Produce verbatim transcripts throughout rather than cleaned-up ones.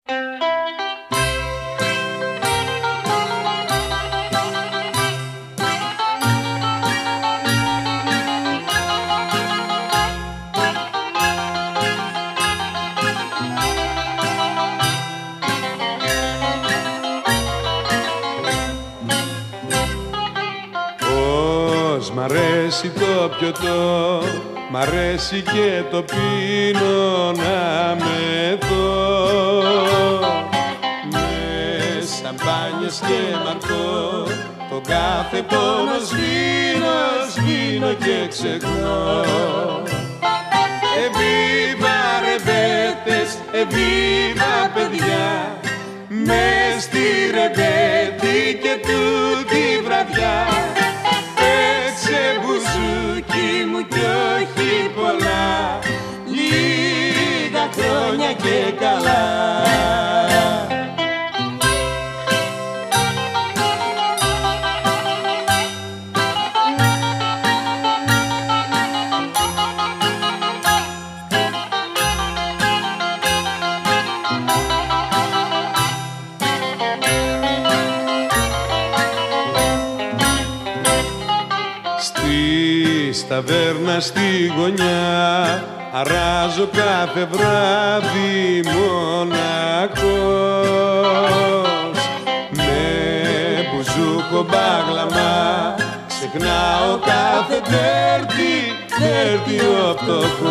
Μ' αρέσει το πιωτό, μ' αρέσει και το πίνω να μεθώ. Με σαμπάνιες και μαρκό, το κάθε πόνο σβήνω, σβήνω και ξεχνώ. Εβίβα ρεμπέτες, εβίβα παιδιά, μες στη ρεμπέτη και τούτη βραδιά. Παίξε μπουζούκι μου κι όχι πολλά, λίγα χρόνια και καλά. Ταβέρνα στη γωνιά αράζω κάθε βράδυ μοναχός. Με μπουζούκο μπάγλαμα ξεχνάω κάθε τέρτη, τέρτη ο φτωχός.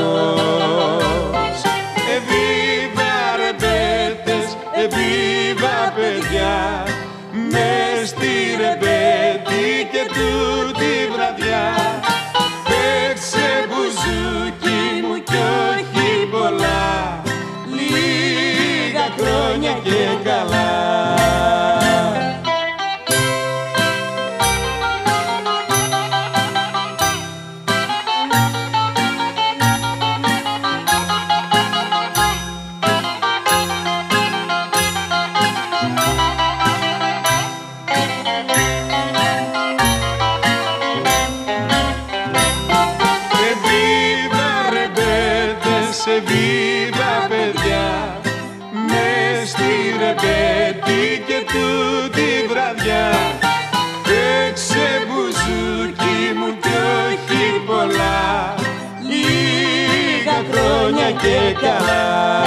Εβίβα ρεμπέτες, εβίβα παιδιά, μες στη ρεμπέτη και τούτη βραδιά. Παίξε μπουζούκι μου κι όχι πολλά, λίγα χρόνια και καλά. Εβίβα παιδιά, μες στη ρεμπέτη και τούτη βραδιά. Παίξε μπουζούκι μου κι όχι πολλά, λίγα χρόνια και καλά.